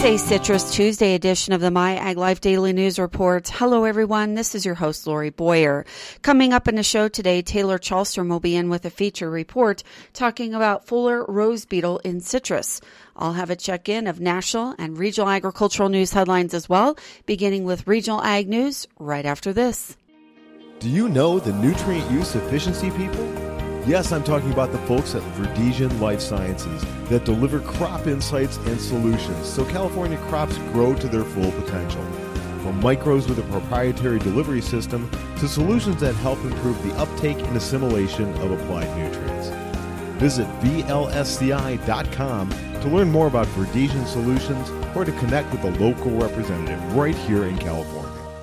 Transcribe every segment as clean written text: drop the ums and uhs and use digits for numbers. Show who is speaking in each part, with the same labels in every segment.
Speaker 1: It's a Citrus Tuesday edition of the My Ag Life Daily News Report. Hello, everyone. This is your host, Lori Boyer. Coming up in the show today, Taylor Chalstrom will be in with a feature report talking about Fuller rose beetle in citrus. I'll have a check-in of national and regional agricultural news headlines as well, beginning with regional ag news right after this.
Speaker 2: Do you know the nutrient use efficiency people? Yes, I'm talking about the folks at Verdesian Life Sciences that deliver crop insights and solutions so California crops grow to their full potential. From micros with a proprietary delivery system to solutions that help improve the uptake and assimilation of applied nutrients. Visit VLSCI.com to learn more about Verdesian solutions or to connect with a local representative right here in California.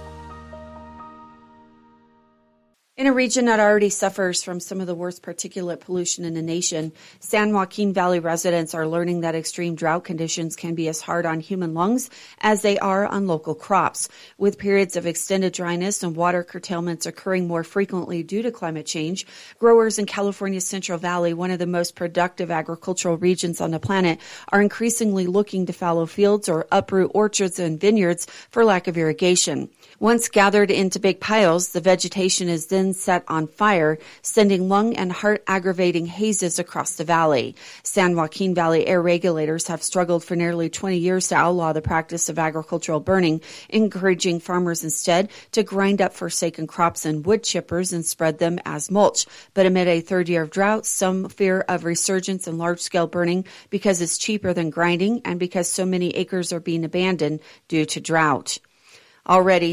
Speaker 1: In a region that already suffers from some of the worst particulate pollution in the nation, San Joaquin Valley residents are learning that extreme drought conditions can be as hard on human lungs as they are on local crops. With periods of extended dryness and water curtailments occurring more frequently due to climate change, growers in California's Central Valley, one of the most productive agricultural regions on the planet, are increasingly looking to fallow fields or uproot orchards and vineyards for lack of irrigation. Once gathered into big piles, the vegetation is then set on fire, sending lung and heart-aggravating hazes across the valley. San Joaquin Valley air regulators have struggled for nearly 20 years to outlaw the practice of agricultural burning, encouraging farmers instead to grind up forsaken crops in wood chippers and spread them as mulch. But amid a third year of drought, some fear of resurgence in large-scale burning because it's cheaper than grinding and because so many acres are being abandoned due to drought. Already,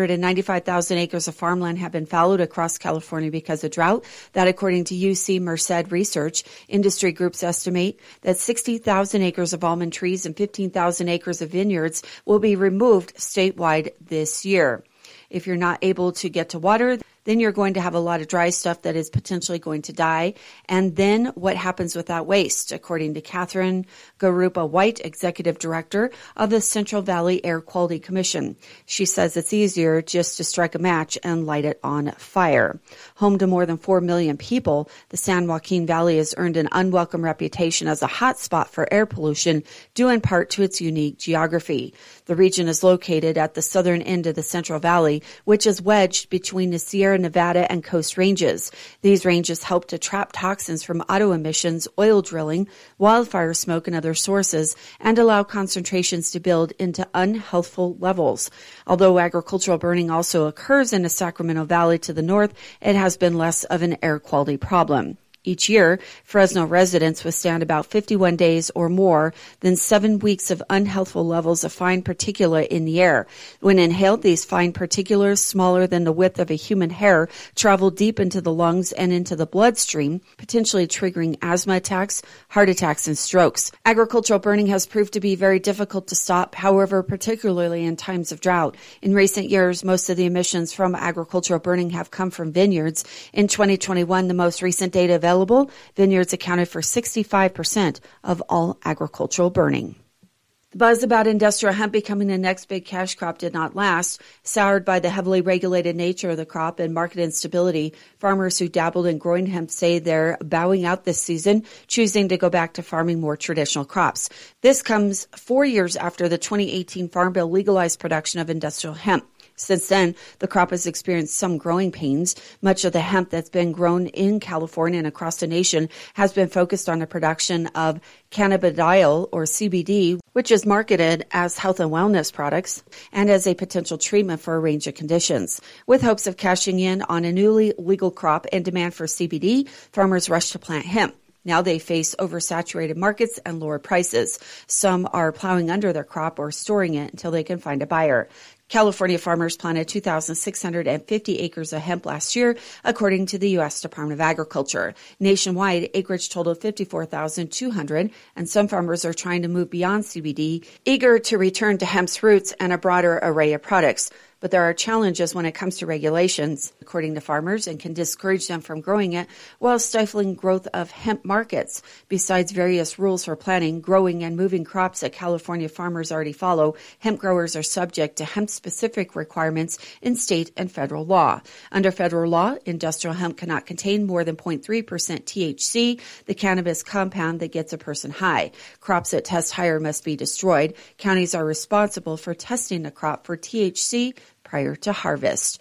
Speaker 1: 395,000 acres of farmland have been fallowed across California because of drought. That, according to UC Merced Research, industry groups estimate that 60,000 acres of almond trees and 15,000 acres of vineyards will be removed statewide this year. If you're not able to get to water, then you're going to have a lot of dry stuff that is potentially going to die. And then what happens with that waste? According to Catherine Garupa-White, Executive Director of the Central Valley Air Quality Commission. She says it's easier just to strike a match and light it on fire. Home to more than 4 million people, the San Joaquin Valley has earned an unwelcome reputation as a hot spot for air pollution, due in part to its unique geography. The region is located at the southern end of the Central Valley, which is wedged between the Sierra Nevada and Coast Ranges. These ranges help to trap toxins from auto emissions, oil drilling, wildfire smoke, and other sources, and allow concentrations to build into unhealthful levels. Although agricultural burning also occurs in the Sacramento Valley to the north, it has been less of an air quality problem. Each year, Fresno residents withstand about 51 days or more than 7 weeks of unhealthful levels of fine particulate in the air. When inhaled, these fine particulates, smaller than the width of a human hair, travel deep into the lungs and into the bloodstream, potentially triggering asthma attacks, heart attacks, and strokes. Agricultural burning has proved to be very difficult to stop, however, particularly in times of drought. In recent years, most of the emissions from agricultural burning have come from vineyards. In 2021, the most recent data available, vineyards accounted for 65% of all agricultural burning. The buzz about industrial hemp becoming the next big cash crop did not last. Soured by the heavily regulated nature of the crop and market instability, farmers who dabbled in growing hemp say they're bowing out this season, choosing to go back to farming more traditional crops. This comes 4 years after the 2018 Farm Bill legalized production of industrial hemp. Since then, the crop has experienced some growing pains. Much of the hemp that's been grown in California and across the nation has been focused on the production of cannabidiol, or CBD, which is marketed as health and wellness products and as a potential treatment for a range of conditions. With hopes of cashing in on a newly legal crop and demand for CBD, farmers rush to plant hemp. Now they face oversaturated markets and lower prices. Some are plowing under their crop or storing it until they can find a buyer. California farmers planted 2,650 acres of hemp last year, according to the U.S. Department of Agriculture. Nationwide, acreage totaled 54,200, and some farmers are trying to move beyond CBD, eager to return to hemp's roots and a broader array of products. but there are challenges when it comes to regulations, according to farmers, and can discourage them from growing it while stifling growth of hemp markets. Besides various rules for planting, growing, and moving crops that California farmers already follow, hemp growers are subject to hemp-specific requirements in state and federal law. Under federal law, industrial hemp cannot contain more than 0.3% THC, the cannabis compound that gets a person high. Crops that test higher must be destroyed. Counties are responsible for testing a crop for THC prior to harvest.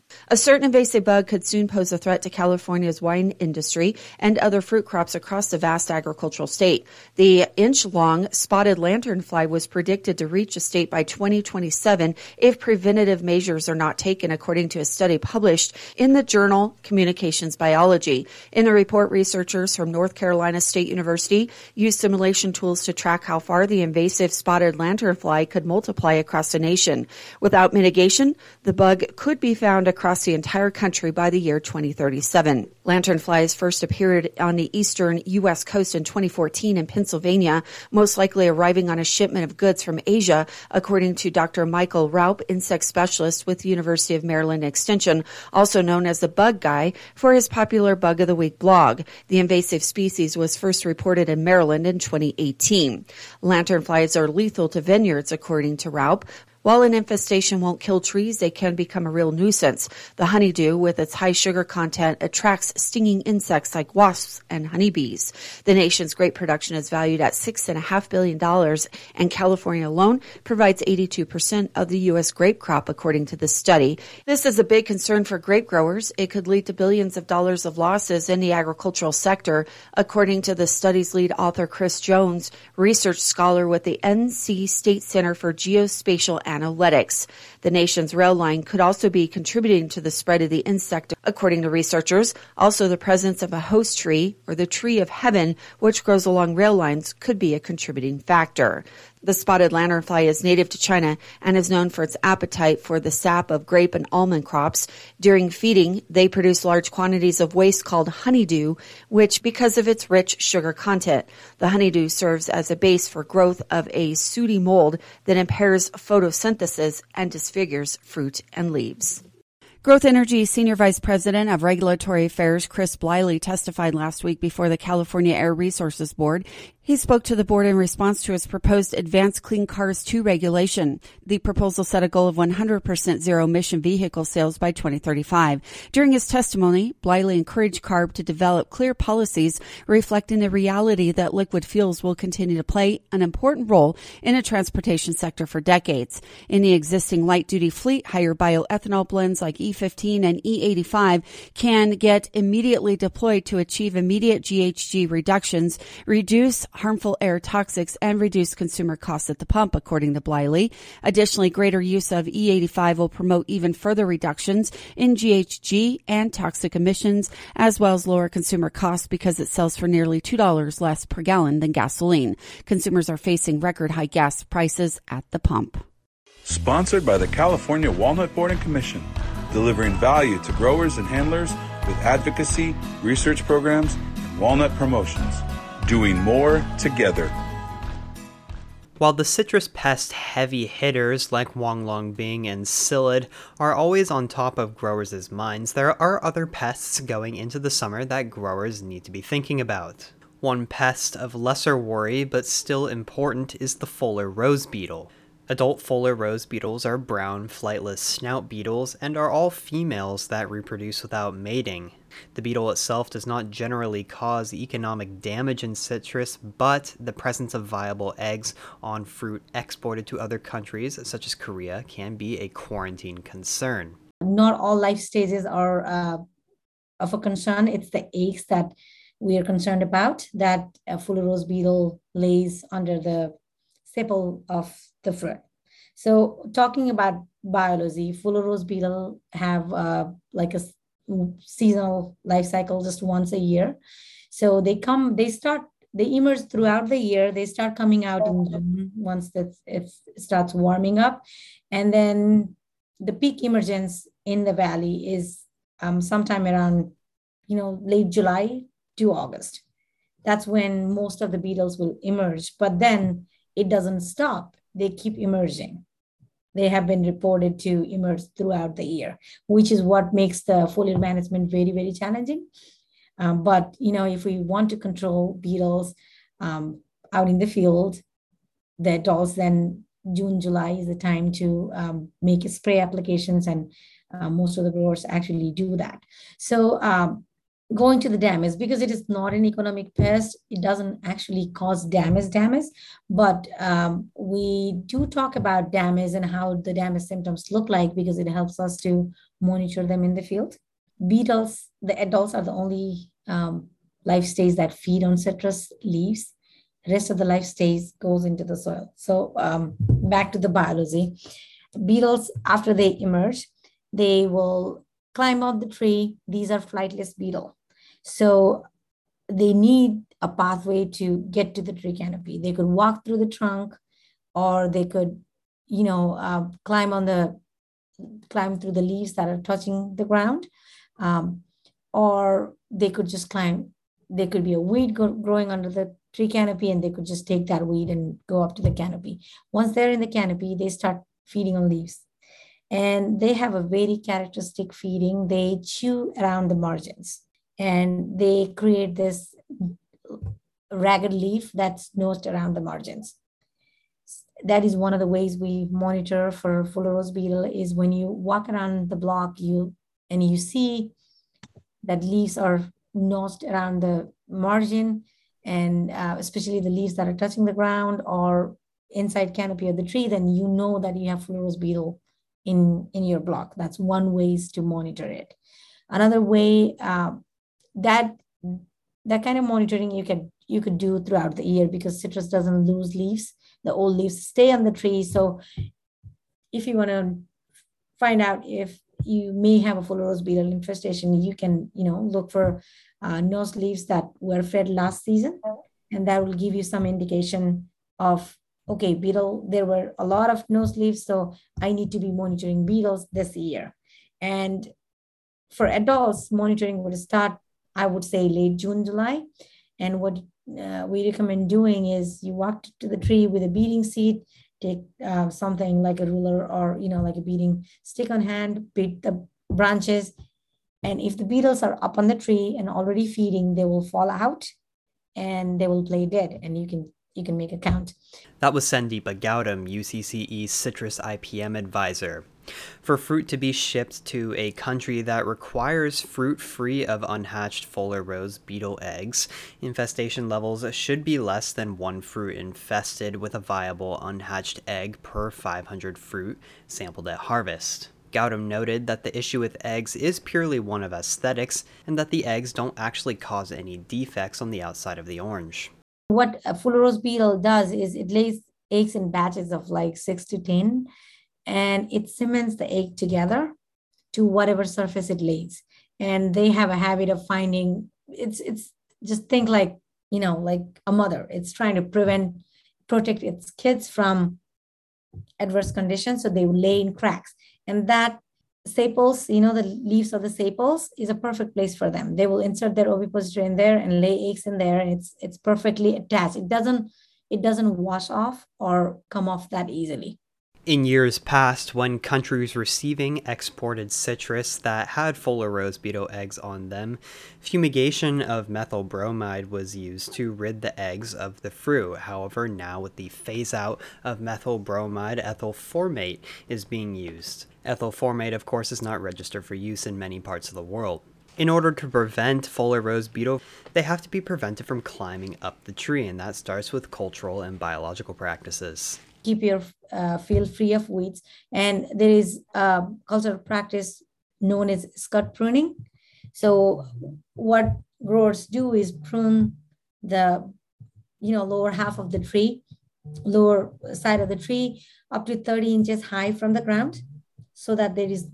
Speaker 1: A certain invasive bug could soon pose a threat to California's wine industry and other fruit crops across the vast agricultural state. The inch-long spotted lanternfly was predicted to reach the state by 2027 if preventative measures are not taken, according to a study published in the journal Communications Biology. In the report, researchers from North Carolina State University used simulation tools to track how far the invasive spotted lanternfly could multiply across the nation. Without mitigation, the bug could be found across the entire country by the year 2037. Lanternflies first appeared on the eastern U.S. coast in 2014 in Pennsylvania, most likely arriving on a shipment of goods from Asia, according to Dr. Michael Raup, insect specialist with the University of Maryland Extension, also known as the Bug Guy for his popular Bug of the Week blog. The invasive species was first reported in Maryland in 2018. Lanternflies are lethal to vineyards, according to Raup. While an infestation won't kill trees, they can become a real nuisance. The honeydew, with its high sugar content, attracts stinging insects like wasps and honeybees. The nation's grape production is valued at $6.5 billion, and California alone provides 82% of the U.S. grape crop, according to the study. This is a big concern for grape growers. It could lead to billions of dollars of losses in the agricultural sector, according to the study's lead author, Chris Jones, research scholar with the NC State Center for Geospatial Analytics. The nation's rail line could also be contributing to the spread of the insect, according to researchers. Also, the presence of a host tree, or the tree of heaven, which grows along rail lines, could be a contributing factor. The spotted lanternfly is native to China and is known for its appetite for the sap of grape and almond crops. During feeding, they produce large quantities of waste called honeydew, which, because of its rich sugar content, the honeydew serves as a base for growth of a sooty mold that impairs photosynthesis and disfigures fruit and leaves. Growth Energy Senior Vice President of Regulatory Affairs Chris Bliley testified last week before the California Air Resources Board. He spoke to the board in response to his proposed Advanced Clean Cars 2 regulation. The proposal set a goal of 100% zero-emission vehicle sales by 2035. During his testimony, Bliley encouraged CARB to develop clear policies reflecting the reality that liquid fuels will continue to play an important role in the transportation sector for decades. In the existing light-duty fleet, higher bioethanol blends like E15 and E85 can get immediately deployed to achieve immediate GHG reductions, reduce harmful air toxics, and reduce consumer costs at the pump, according to Bliley. Additionally, greater use of E85 will promote even further reductions in GHG and toxic emissions, as well as lower consumer costs because it sells for nearly $2 less per gallon than gasoline. Consumers are facing record high gas prices at the pump.
Speaker 3: Sponsored by the California Walnut Board and Commission, delivering value to growers and handlers with advocacy, research programs, and walnut promotions. Doing more together.
Speaker 4: While the citrus pest heavy hitters like Huanglongbing and Psyllid are always on top of growers' minds, there are other pests going into the summer that growers need to be thinking about. One pest of lesser worry but still important is the Fuller rose beetle. Adult Fuller rose beetles are brown, flightless snout beetles and are all females that reproduce without mating. The beetle itself does not generally cause economic damage in citrus, but the presence of viable eggs on fruit exported to other countries, such as Korea, can be a quarantine concern.
Speaker 5: Not all life stages are of a concern. It's the eggs that we are concerned about, that a Fuller rose beetle lays under the sepal of the fruit. So talking about biology, Fuller rose beetle have like a seasonal life cycle just once a year. So they emerge throughout the year. They start coming out in June once it starts warming up. And then the peak emergence in the valley is sometime around, late July to August. That's when most of the beetles will emerge, but then it doesn't stop. They keep emerging. they have been reported to emerge throughout the year, which is what makes the foliar management very, very challenging. But, if we want to control beetles out in the field, the adults, then June, July is the time to make spray applications, and most of the growers actually do that. So going to the damage, because it is not an economic pest, it doesn't actually cause damage, but we do talk about damage and how the damage symptoms look like, because it helps us to monitor them in the field. Beetles, the adults are the only life stage that feed on citrus leaves. The rest of the life stage goes into the soil. So back to the biology. Beetles, after they emerge, they will climb up the tree. These are flightless beetle. So they need a pathway to get to the tree canopy. They could walk through the trunk, or they could, climb through the leaves that are touching the ground, or they could just climb. There could be a weed growing under the tree canopy, and they could just take that weed and go up to the canopy. Once they're in the canopy, they start feeding on leaves. And they have a very characteristic feeding. They chew around the margins, and they create this ragged leaf that's nosed around the margins. That is one of the ways we monitor for fuller rose beetle, is when you walk around the block, you see that leaves are nosed around the margin, and especially the leaves that are touching the ground or inside canopy of the tree, then you know that you have fuller rose beetle in your block. That's one ways to monitor it. Another way, that kind of monitoring you could do throughout the year, because citrus doesn't lose leaves. The old leaves stay on the tree. So if you want to find out if you may have a fuller rose beetle infestation, you can look for nose leaves that were fed last season, and that will give you some indication of, okay, beetle, there were a lot of nose leaves, so I need to be monitoring beetles this year. And for adults, monitoring would start, I would say, late June, July. And what we recommend doing is you walk to the tree with a beating seat, take something like a ruler or, like a beating stick on hand, beat the branches. And if the beetles are up on the tree and already feeding, they will fall out and they will play dead, and you can make a count.
Speaker 4: That was Sandeepa Gautam, UCCE's Citrus IPM advisor. For fruit to be shipped to a country that requires fruit free of unhatched fuller rose beetle eggs, infestation levels should be less than one fruit infested with a viable unhatched egg per 500 fruit sampled at harvest. Gautam noted that the issue with eggs is purely one of aesthetics, and that the eggs don't actually cause any defects on the outside of the orange.
Speaker 5: What a fuller rose beetle does is it lays eggs in batches of like 6 to 10, and it cements the egg together to whatever surface it lays. And they have a habit of finding, it's just think like, like a mother. It's trying to protect its kids from adverse conditions, so they lay in cracks. And that sepals, the leaves of the sepals is a perfect place for them. They will insert their ovipositor in there and lay eggs in there, and it's perfectly attached. It doesn't wash off or come off that easily.
Speaker 4: In years past, when countries receiving exported citrus that had fuller rose beetle eggs on them, fumigation of methyl bromide was used to rid the eggs of the fruit. However, now with the phase-out of methyl bromide, ethyl formate is being used. Ethyl formate, of course, is not registered for use in many parts of the world. In order to prevent fuller rose beetle, they have to be prevented from climbing up the tree, and that starts with cultural and biological practices.
Speaker 5: Keep your field free of weeds. And there is a cultural practice known as scud pruning. So what growers do is prune the lower half of the tree, lower side of the tree, up to 30 inches high from the ground, so that there is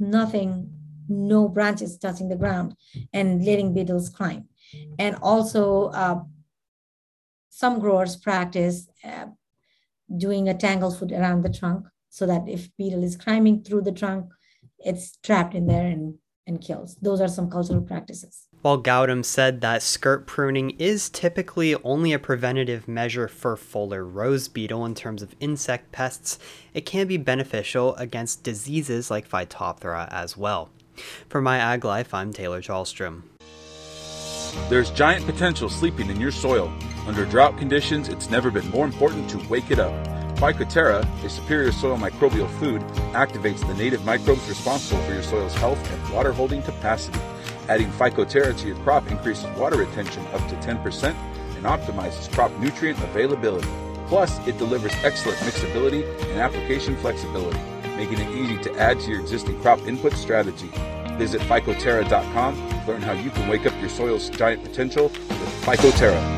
Speaker 5: no branches touching the ground and letting beetles climb. And also some growers practice doing a tanglefoot around the trunk, so that if beetle is climbing through the trunk, it's trapped in there and kills. Those are some cultural practices.
Speaker 4: While Gautam said that skirt pruning is typically only a preventative measure for fuller rose beetle in terms of insect pests, it can be beneficial against diseases like Phytophthora as well. For My Ag Life, I'm Taylor Charlstrom.
Speaker 3: There's giant potential sleeping in your soil. Under drought conditions, it's never been more important to wake it up. Phycoterra, a superior soil microbial food, activates the native microbes responsible for your soil's health and water-holding capacity. Adding Phycoterra to your crop increases water retention up to 10% and optimizes crop nutrient availability. Plus, it delivers excellent mixability and application flexibility, making it easy to add to your existing crop input strategy. Visit Phycoterra.com to learn how you can wake up your soil's giant potential with Phycoterra.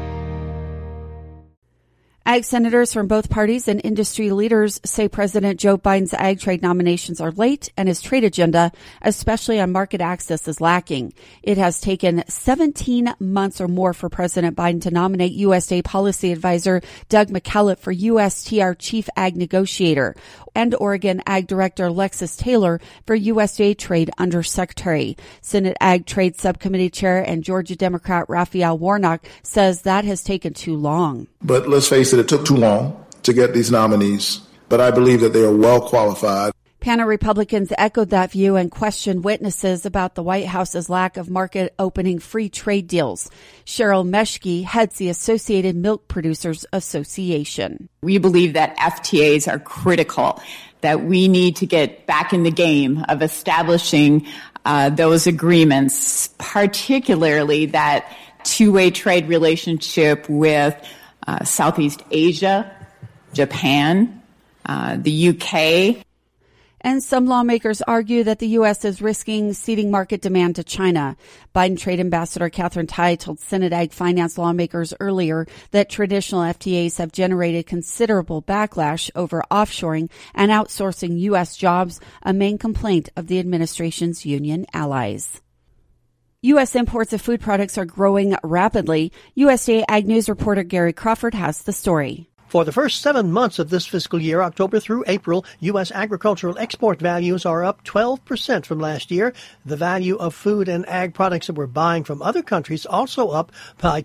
Speaker 1: Ag senators from both parties and industry leaders say President Joe Biden's ag trade nominations are late and his trade agenda, especially on market access, is lacking. It has taken 17 months or more for President Biden to nominate USDA policy advisor Doug McKellips for USTR chief ag negotiator and Oregon Ag Director Alexis Taylor for USDA Trade Undersecretary. Senate Ag Trade Subcommittee Chair and Georgia Democrat Raphael Warnock says that has taken too long.
Speaker 6: But let's face it took too long to get these nominees, but I believe that they are well qualified.
Speaker 1: Panel Republicans echoed that view and questioned witnesses about the White House's lack of market-opening free trade deals. Cheryl Meschke heads the Associated Milk Producers Association.
Speaker 7: We believe that FTAs are critical, that we need to get back in the game of establishing those agreements, particularly that two-way trade relationship with Southeast Asia, Japan, the UK.
Speaker 1: And some lawmakers argue that the U.S. is risking ceding market demand to China. Biden Trade Ambassador Katherine Tai told Senate Ag Finance lawmakers earlier that traditional FTAs have generated considerable backlash over offshoring and outsourcing U.S. jobs, a main complaint of the administration's union allies. U.S. imports of food products are growing rapidly. USDA Ag News reporter Gary Crawford has the story.
Speaker 8: For the first 7 months of this fiscal year, October through April, U.S. agricultural export values are up 12% from last year. The value of food and ag products that we're buying from other countries also up by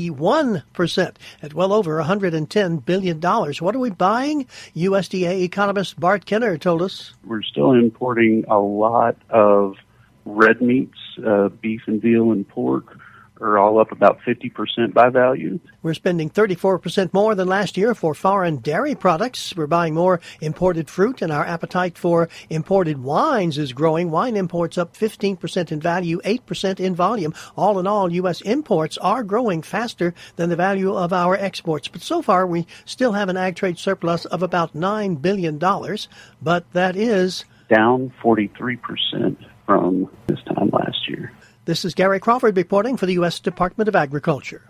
Speaker 8: 21% at well over $110 billion. What are we buying? USDA economist Bart Kenner told us.
Speaker 9: We're still importing a lot of red meats, beef and veal and pork are all up about 50% by value.
Speaker 8: We're spending 34% more than last year for foreign dairy products. We're buying more imported fruit, and our appetite for imported wines is growing. Wine imports up 15% in value, 8% in volume. All in all, U.S. imports are growing faster than the value of our exports. But so far, we still have an ag trade surplus of about $9 billion, but that is
Speaker 9: down 43% from this time last year.
Speaker 8: This is Gary Crawford reporting for the U.S. Department of Agriculture.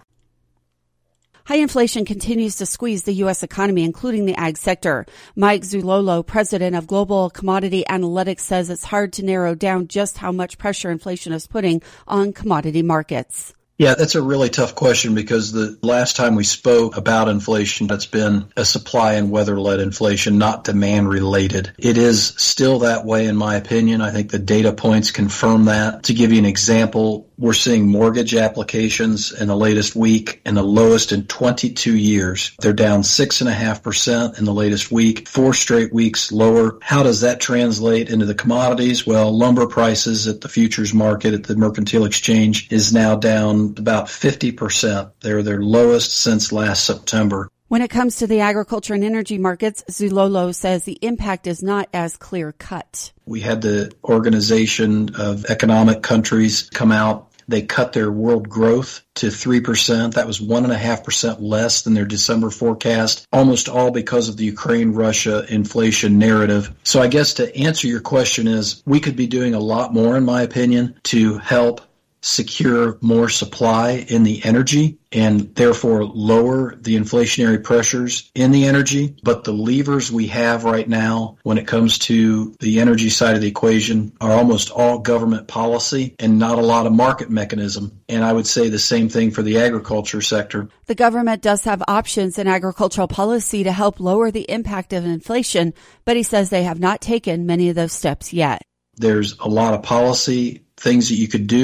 Speaker 1: High inflation continues to squeeze the U.S. economy, including the ag sector. Mike Zulolo, president of Global Commodity Analytics, says it's hard to narrow down just how much pressure inflation is putting on commodity markets.
Speaker 10: Yeah, that's a really tough question because the last time we spoke about inflation, that's been a supply and weather-led inflation, not demand-related. It is still that way, in my opinion. I think the data points confirm that. To give you an example, we're seeing mortgage applications in the latest week and the lowest in 22 years. They're down 6.5% in the latest week, 4 straight weeks lower. How does that translate into the commodities? Well, lumber prices at the futures market at the Mercantile Exchange is now down about 50%. They're their lowest since last September.
Speaker 1: When it comes to the agriculture and energy markets, Zulolo says the impact is not as clear-cut.
Speaker 10: We had the Organization of Economic Countries come out. They cut their world growth to 3%. That was 1.5% less than their December forecast, almost all because of the Ukraine-Russia inflation narrative. So I guess to answer your question is we could be doing a lot more, in my opinion, to help secure more supply in the energy and therefore lower the inflationary pressures in the energy. But the levers we have right now when it comes to the energy side of the equation are almost all government policy and not a lot of market mechanism. And I would say the same thing for the agriculture sector.
Speaker 1: The government does have options in agricultural policy to help lower the impact of inflation, but he says they have not taken many of those steps yet.
Speaker 10: There's a lot of policy things that you could do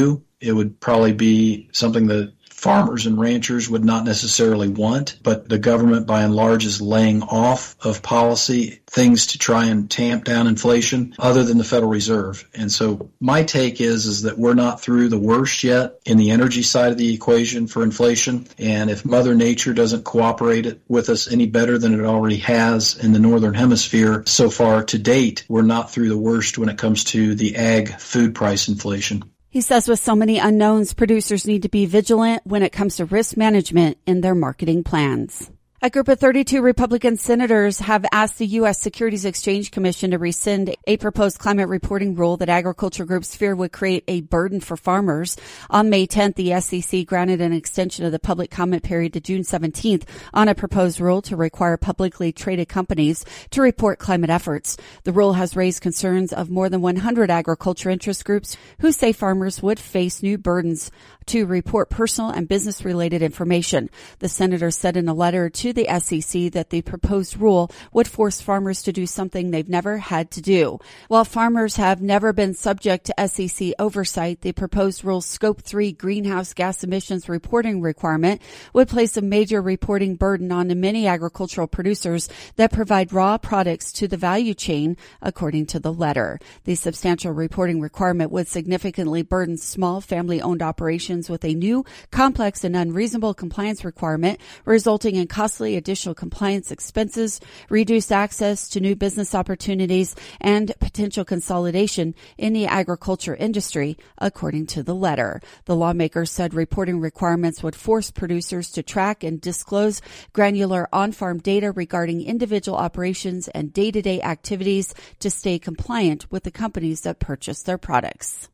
Speaker 10: it would probably be something that farmers and ranchers would not necessarily want, but the government by and large is laying off of policy things to try and tamp down inflation other than the Federal Reserve. And so my take is that we're not through the worst yet in the energy side of the equation for inflation. And if Mother Nature doesn't cooperate with us any better than it already has in the Northern Hemisphere so far to date, we're not through the worst when it comes to the ag food price inflation.
Speaker 1: He says with so many unknowns, producers need to be vigilant when it comes to risk management in their marketing plans. A group of 32 Republican senators have asked the U.S. Securities Exchange Commission to rescind a proposed climate reporting rule that agriculture groups fear would create a burden for farmers. On May 10th, the SEC granted an extension of the public comment period to June 17th on a proposed rule to require publicly traded companies to report climate efforts. The rule has raised concerns of more than 100 agriculture interest groups who say farmers would face new burdens to report personal and business-related information. The senators said in a letter to the SEC that the proposed rule would force farmers to do something they've never had to do. While farmers have never been subject to SEC oversight, the proposed rule's Scope 3 greenhouse gas emissions reporting requirement would place a major reporting burden on the many agricultural producers that provide raw products to the value chain, according to the letter. The substantial reporting requirement would significantly burden small family-owned operations with a new, complex, and unreasonable compliance requirement, resulting in costly additional compliance expenses, reduced access to new business opportunities, and potential consolidation in the agriculture industry, according to the letter. The lawmakers said reporting requirements would force producers to track and disclose granular on-farm data regarding individual operations and day-to-day activities to stay compliant with the companies that purchase their products.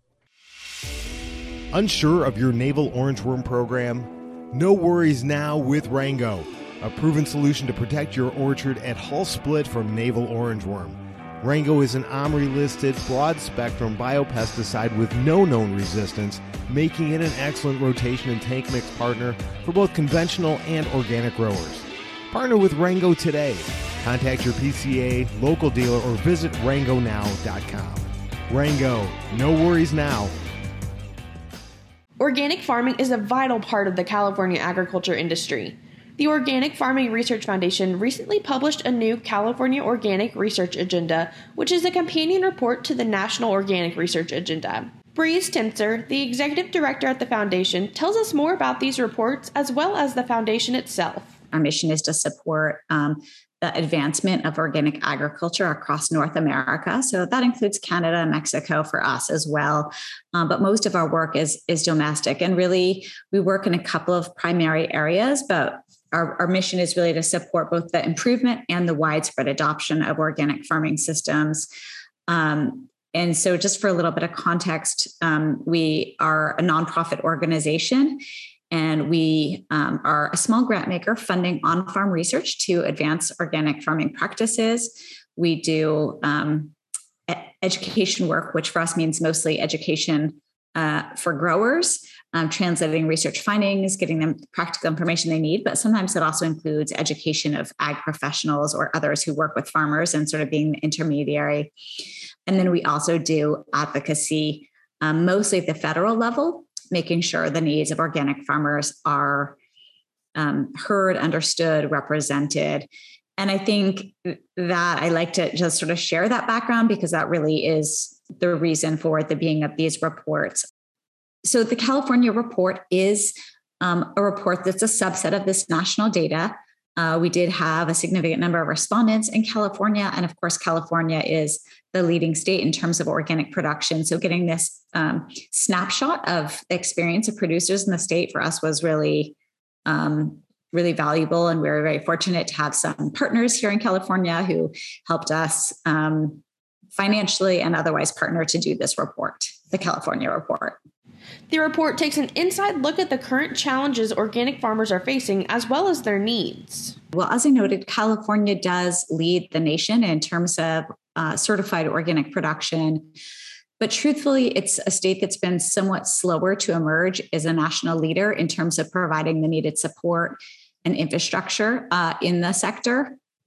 Speaker 2: Unsure of your navel orangeworm program? No worries now with Rango, a proven solution to protect your orchard at hull split from navel orangeworm. Rango is an OMRI-listed broad-spectrum biopesticide with no known resistance, making it an excellent rotation and tank mix partner for both conventional and organic growers. Partner with Rango today. Contact your PCA, local dealer, or visit rangonow.com. Rango, no worries now.
Speaker 11: Organic farming is a vital part of the California agriculture industry. The Organic Farming Research Foundation recently published a new California Organic Research Agenda, which is a companion report to the National Organic Research Agenda. Breeze Tintzer, the executive director at the foundation, tells us more about these reports as well as the foundation itself.
Speaker 12: Our mission is to support the advancement of organic agriculture across North America. So that includes Canada and Mexico for us as well. But most of our work is domestic. And really, we work in a couple of primary areas, but our mission is really to support both the improvement and the widespread adoption of organic farming systems. And so just for a little bit of context, we are a nonprofit organization. And we are a small grant maker funding on-farm research to advance organic farming practices. We do education work, which for us means mostly education for growers, translating research findings, getting them practical information they need. But sometimes it also includes education of ag professionals or others who work with farmers and sort of being the intermediary. And then we also do advocacy, mostly at the federal level, making sure the needs of organic farmers are heard, understood, represented. And I think that I like to just sort of share that background because that really is the reason for the being of these reports. So the California report is a report that's a subset of this national data. We did have a significant number of respondents in California. And of course, California is the leading state in terms of organic production. So getting this snapshot of the experience of producers in the state for us was really, really valuable. And we're very fortunate to have some partners here in California who helped us financially and otherwise partner to do this report, the California report.
Speaker 11: The report takes an inside look at the current challenges organic farmers are facing, as well as their needs.
Speaker 12: Well, as I noted, California does lead the nation in terms of certified organic production. But truthfully, it's a state that's been somewhat slower to emerge as a national leader in terms of providing the needed support and infrastructure in the sector.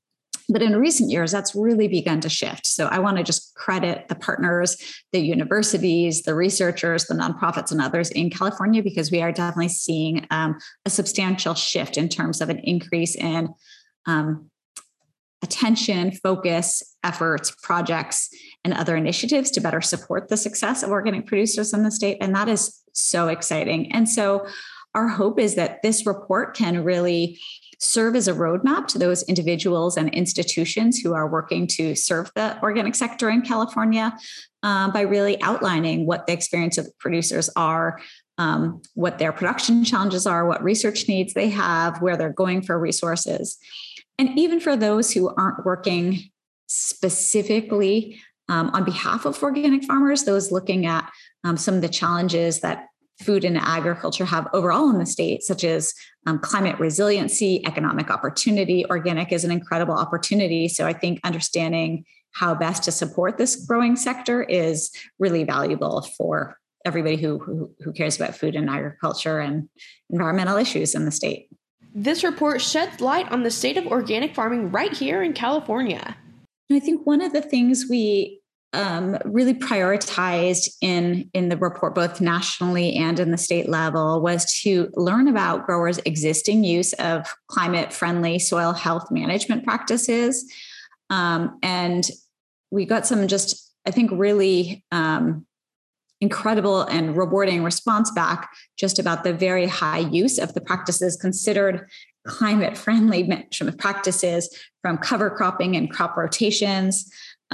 Speaker 12: But in recent years, that's really begun to shift. So I want to just credit the partners, the universities, the researchers, the nonprofits, and others in California, because we are definitely seeing a substantial shift in terms of an increase in attention, focus, efforts, projects, and other initiatives to better support the success of organic producers in the state. And that is so exciting. And so our hope is that this report can really serve as a roadmap to those individuals and institutions who are working to serve the organic sector in California by really outlining what the experience of the producers are, what their production challenges are, what research needs they have, where they're going for resources. And even for those who aren't working specifically on behalf of organic farmers, those looking at some of the challenges that food and agriculture have overall in the state, such as climate resiliency, economic opportunity. Organic is an incredible opportunity. So I think understanding how best to support this growing sector is really valuable for everybody who cares about food and agriculture and environmental issues in the state.
Speaker 11: This report sheds light on the state of organic farming right here in California.
Speaker 12: I think one of the things we really prioritized in the report, both nationally and in the state level, was to learn about growers' existing use of climate-friendly soil health management practices. And we got some just, I think, really incredible and rewarding response back just about the very high use of the practices considered climate-friendly management practices, from cover cropping and crop rotations,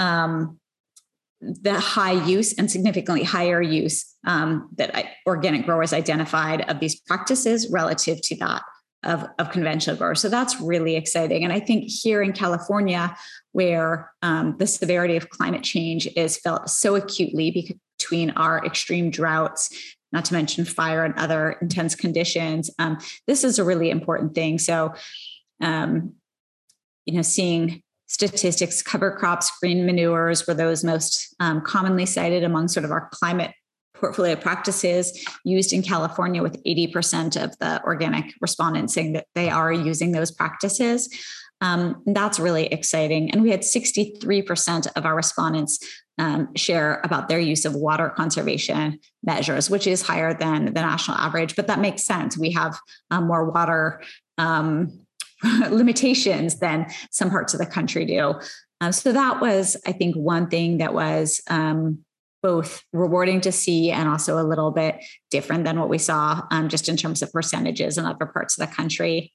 Speaker 12: the high use and significantly higher use that organic growers identified of these practices relative to that of conventional growers. So that's really exciting. And I think here in California, where the severity of climate change is felt so acutely between our extreme droughts, not to mention fire and other intense conditions, this is a really important thing. So, seeing statistics, cover crops, green manures were those most commonly cited among sort of our climate portfolio practices used in California, with 80% of the organic respondents saying that they are using those practices. That's really exciting. And we had 63% of our respondents share about their use of water conservation measures, which is higher than the national average, but that makes sense. We have more water limitations than some parts of the country do. So that was, I think, one thing that was both rewarding to see and also a little bit different than what we saw just in terms of percentages in other parts of the country.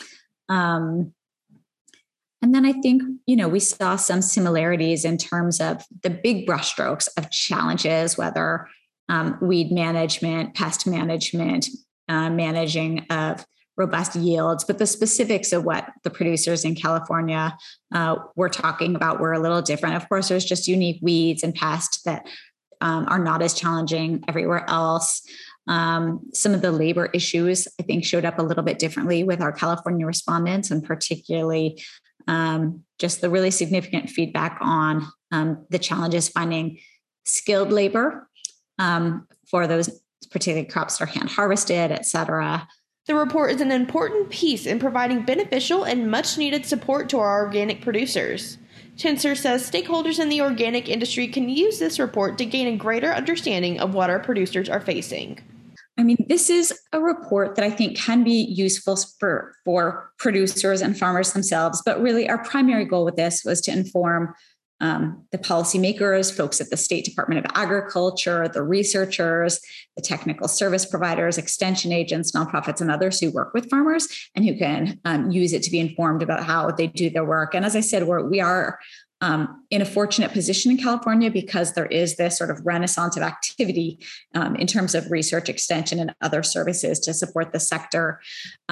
Speaker 12: And then I think, we saw some similarities in terms of the big brushstrokes of challenges, whether weed management, pest management, managing of robust yields, but the specifics of what the producers in California were talking about were a little different. Of course, there's just unique weeds and pests that are not as challenging everywhere else. Some of the labor issues, I think, showed up a little bit differently with our California respondents, and particularly just the really significant feedback on the challenges finding skilled labor for those particular crops that are hand harvested, et cetera.
Speaker 11: The report is an important piece in providing beneficial and much needed support to our organic producers. Tenser says stakeholders in the organic industry can use this report to gain a greater understanding of what our producers are facing.
Speaker 12: I mean, this is a report that I think can be useful for producers and farmers themselves, but really our primary goal with this was to inform the policymakers, folks at the State Department of Agriculture, the researchers, the technical service providers, extension agents, nonprofits, and others who work with farmers and who can use it to be informed about how they do their work. And as I said, we are in a fortunate position in California because there is this sort of renaissance of activity in terms of research, extension, and other services to support the sector.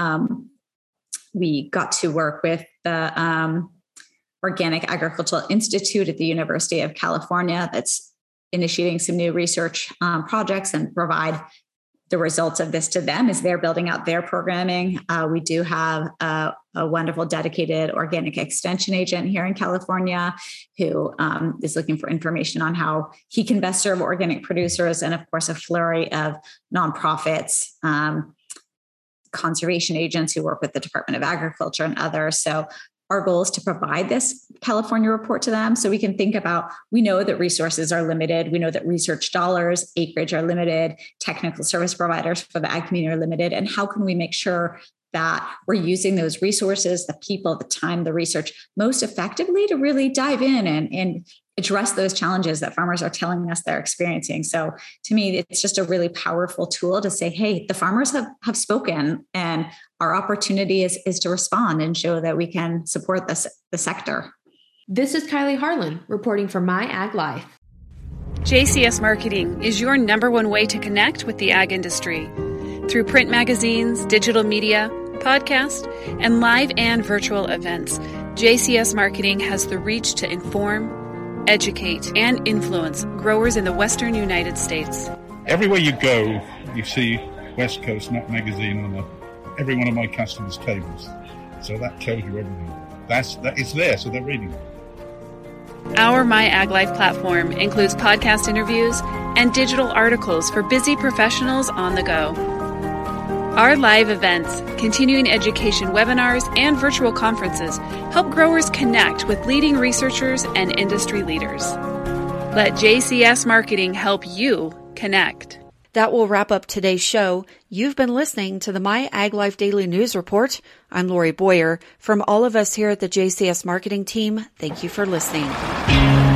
Speaker 12: We got to work with the Organic Agricultural Institute at the University of California that's initiating some new research projects and provide the results of this to them as they're building out their programming. We do have a wonderful dedicated organic extension agent here in California who is looking for information on how he can best serve organic producers, and of course a flurry of nonprofits, conservation agents who work with the Department of Agriculture and others. So our goal is to provide this California report to them so we can think about, we know that resources are limited. We know that research dollars, acreage are limited, technical service providers for the ag community are limited. And how can we make sure that we're using those resources, the people, the time, the research most effectively to really dive in and address those challenges that farmers are telling us they're experiencing. So to me, it's just a really powerful tool to say, hey, the farmers have spoken, and our opportunity is to respond and show that we can support the sector.
Speaker 11: This is Kylie Harlan reporting for My Ag Life.
Speaker 13: JCS Marketing is your number one way to connect with the ag industry. Through print magazines, digital media, podcast, and live and virtual events, JCS Marketing has the reach to inform, educate, and influence growers in the Western United States.
Speaker 14: Everywhere you go, you see West Coast Nut Magazine on every one of my customers' tables. So that tells you everything. That is there, so they're reading it.
Speaker 13: Our My Ag Life platform includes podcast interviews and digital articles for busy professionals on the go. Our live events, continuing education webinars, and virtual conferences help growers connect with leading researchers and industry leaders. Let JCS Marketing help you connect.
Speaker 1: That will wrap up today's show. You've been listening to the My Ag Life Daily News Report. I'm Lori Boyer. From all of us here at the JCS Marketing team, thank you for listening.